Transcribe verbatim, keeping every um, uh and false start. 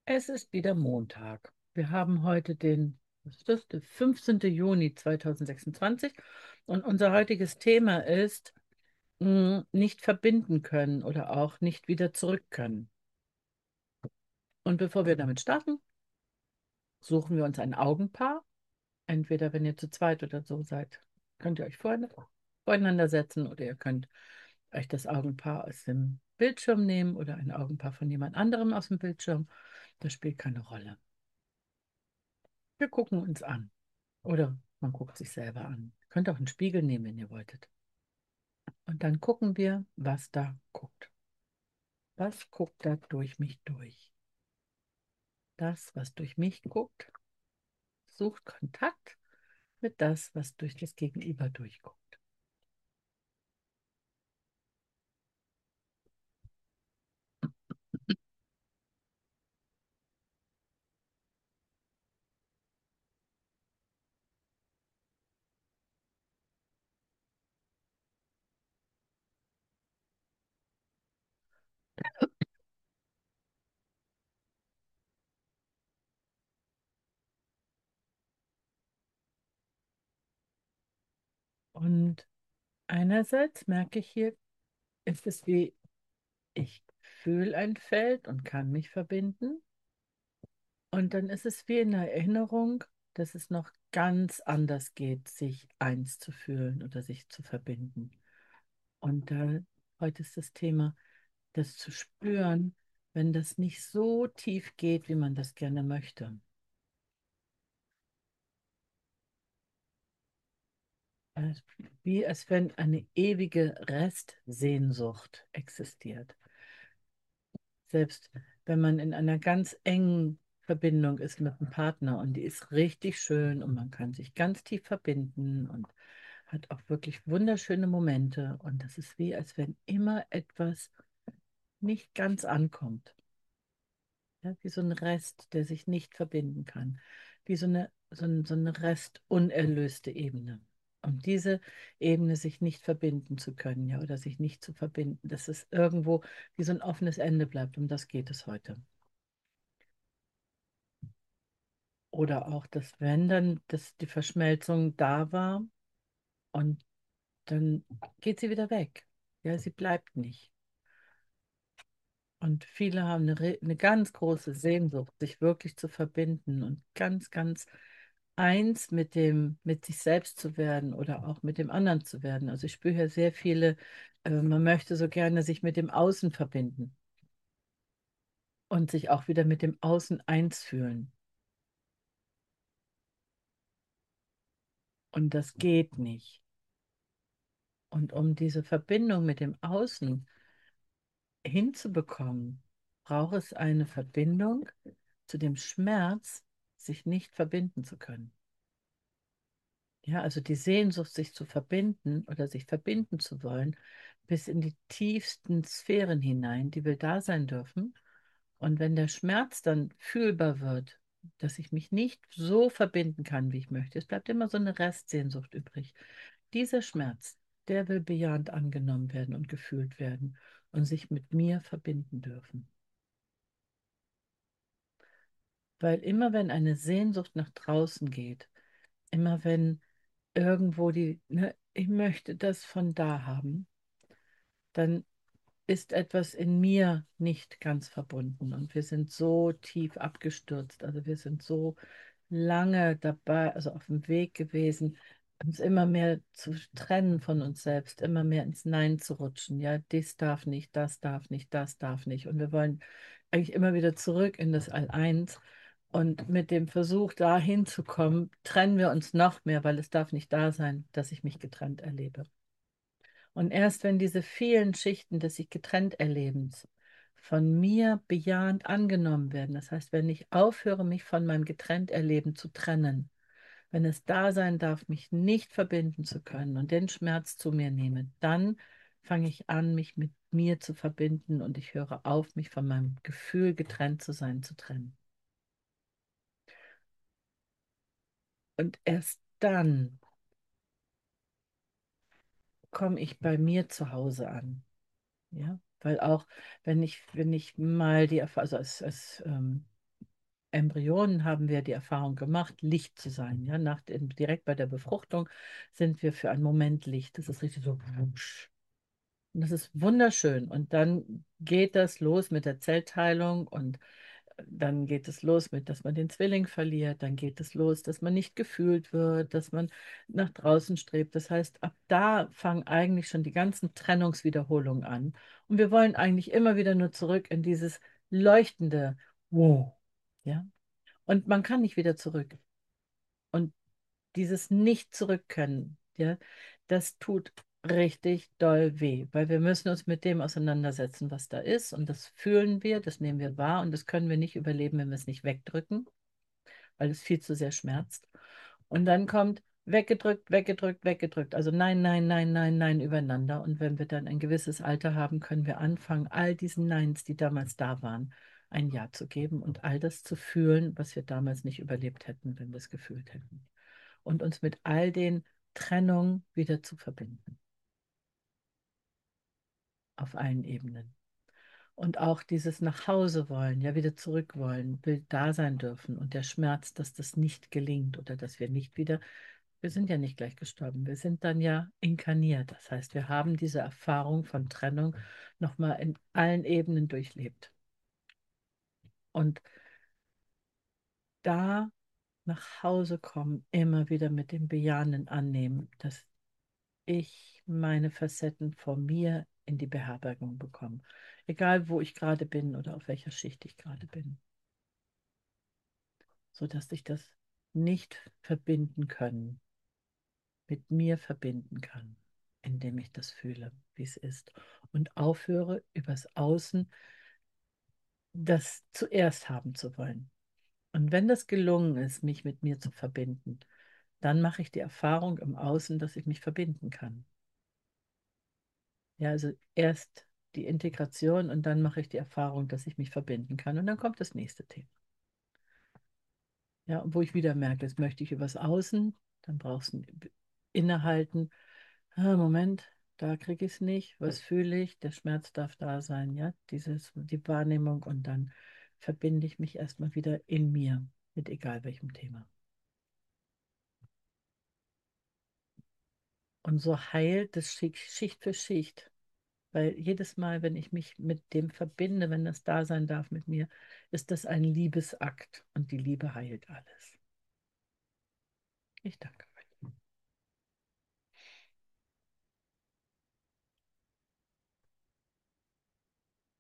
Es ist wieder Montag. Wir haben heute den, was ist das, der fünfzehnten Juni zweitausendsechsundzwanzig und unser heutiges Thema ist mh, nicht verbinden können oder auch nicht wieder zurück können. Und bevor wir damit starten, suchen wir uns ein Augenpaar. Entweder wenn ihr zu zweit oder so seid, könnt ihr euch vor, voreinander setzen oder ihr könnt euch das Augenpaar aus dem Bildschirm nehmen oder ein Augenpaar von jemand anderem aus dem Bildschirm. Das spielt keine Rolle. Wir gucken uns an. Oder man guckt sich selber an. Ihr könnt auch einen Spiegel nehmen, wenn ihr wolltet. Und dann gucken wir, was da guckt. Was guckt da durch mich durch? Das, was durch mich guckt, sucht Kontakt mit das, was durch das Gegenüber durchguckt. Und einerseits merke ich hier, ist es wie, ich fühle ein Feld und kann mich verbinden. Und dann ist es wie in der Erinnerung, dass es noch ganz anders geht, sich eins zu fühlen oder sich zu verbinden. Und da heute ist das Thema, das zu spüren, wenn das nicht so tief geht, wie man das gerne möchte. Als- Wie als wenn eine ewige Restsehnsucht existiert. Selbst wenn man in einer ganz engen Verbindung ist mit einem Partner und die ist richtig schön und man kann sich ganz tief verbinden und hat auch wirklich wunderschöne Momente. Und das ist wie, als wenn immer etwas nicht ganz ankommt. Ja, wie so ein Rest, der sich nicht verbinden kann. Wie so eine, so ein, so eine restunerlöste Ebene. Und diese Ebene sich nicht verbinden zu können, ja, oder sich nicht zu verbinden, dass es irgendwo wie so ein offenes Ende bleibt. Um das geht es heute. Oder auch, dass wenn dann dass die Verschmelzung da war und dann geht sie wieder weg. Ja, sie bleibt nicht. Und viele haben eine, re- eine ganz große Sehnsucht, sich wirklich zu verbinden und ganz, ganz eins mit dem, mit sich selbst zu werden oder auch mit dem anderen zu werden. Also ich spüre hier sehr viele, äh, man möchte so gerne sich mit dem Außen verbinden und sich auch wieder mit dem Außen eins fühlen. Und das geht nicht. Und um diese Verbindung mit dem Außen hinzubekommen, braucht es eine Verbindung zu dem Schmerz, sich nicht verbinden zu können. Ja, also die Sehnsucht, sich zu verbinden oder sich verbinden zu wollen, bis in die tiefsten Sphären hinein, die will da sein dürfen. Und wenn der Schmerz dann fühlbar wird, dass ich mich nicht so verbinden kann, wie ich möchte, es bleibt immer so eine Restsehnsucht übrig. Dieser Schmerz, der will bejahend angenommen werden und gefühlt werden und sich mit mir verbinden dürfen. Weil immer wenn eine Sehnsucht nach draußen geht, immer wenn irgendwo die, ne, ich möchte das von da haben, dann ist etwas in mir nicht ganz verbunden und wir sind so tief abgestürzt, also wir sind so lange dabei, also auf dem Weg gewesen, uns immer mehr zu trennen von uns selbst, immer mehr ins Nein zu rutschen. Ja, dies darf nicht, das darf nicht, das darf nicht. Und wir wollen eigentlich immer wieder zurück in das All-Eins. Und mit dem Versuch, da hinzukommen, trennen wir uns noch mehr, weil es darf nicht da sein, dass ich mich getrennt erlebe. Und erst wenn diese vielen Schichten des sich getrennt Erlebens von mir bejahend angenommen werden, das heißt, wenn ich aufhöre, mich von meinem getrennt Erleben zu trennen, wenn es da sein darf, mich nicht verbinden zu können und den Schmerz zu mir nehme, dann fange ich an, mich mit mir zu verbinden und ich höre auf, mich von meinem Gefühl, getrennt zu sein, zu trennen. Und erst dann komme ich bei mir zu Hause an. Ja, weil auch wenn ich, wenn ich mal die Erfahrung, also als, als ähm, Embryonen haben wir die Erfahrung gemacht, Licht zu sein. Ja, nach dem, direkt bei der Befruchtung sind wir für einen Moment Licht. Das ist richtig so wusch. Und das ist wunderschön. Und dann geht das los mit der Zellteilung und dann geht es los mit, dass man den Zwilling verliert. Dann geht es los, dass man nicht gefühlt wird, dass man nach draußen strebt. Das heißt, ab da fangen eigentlich schon die ganzen Trennungswiederholungen an. Und wir wollen eigentlich immer wieder nur zurück in dieses leuchtende Wow. Ja? Und man kann nicht wieder zurück. Und dieses Nicht-Zurück-Können, ja, das tut richtig doll weh, weil wir müssen uns mit dem auseinandersetzen, was da ist. Und das fühlen wir, das nehmen wir wahr und das können wir nicht überleben, wenn wir es nicht wegdrücken, weil es viel zu sehr schmerzt. Und dann kommt weggedrückt, weggedrückt, weggedrückt. Also nein, nein, nein, nein, nein übereinander. Und wenn wir dann ein gewisses Alter haben, können wir anfangen, all diesen Neins, die damals da waren, ein Ja zu geben und all das zu fühlen, was wir damals nicht überlebt hätten, wenn wir es gefühlt hätten. Und uns mit all den Trennungen wieder zu verbinden, auf allen Ebenen. Und auch dieses nach Hause wollen, ja wieder zurück wollen, will da sein dürfen. Und der Schmerz, dass das nicht gelingt oder dass wir nicht wieder, wir sind ja nicht gleich gestorben, wir sind dann ja inkarniert. Das heißt, wir haben diese Erfahrung von Trennung nochmal in allen Ebenen durchlebt. Und da nach Hause kommen, immer wieder mit dem Bejahenden annehmen, dass ich meine Facetten von mir in die Beherbergung bekomme. Egal, wo ich gerade bin oder auf welcher Schicht ich gerade bin. Sodass ich das nicht verbinden können, mit mir verbinden kann, indem ich das fühle, wie es ist. Und aufhöre, übers Außen das zuerst haben zu wollen. Und wenn das gelungen ist, mich mit mir zu verbinden, dann mache ich die Erfahrung im Außen, dass ich mich verbinden kann. Ja, also erst die Integration und dann mache ich die Erfahrung, dass ich mich verbinden kann. Und dann kommt das nächste Thema. Ja, wo ich wieder merke, jetzt möchte ich übers Außen, dann brauchst du ein Innehalten. Ah, Moment, da kriege ich es nicht. Was fühle ich? Der Schmerz darf da sein, ja, dieses, die Wahrnehmung und dann verbinde ich mich erstmal wieder in mir, mit egal welchem Thema. Und so heilt das Schicht, Schicht für Schicht. Weil jedes Mal, wenn ich mich mit dem verbinde, wenn das da sein darf mit mir, ist das ein Liebesakt und die Liebe heilt alles. Ich danke.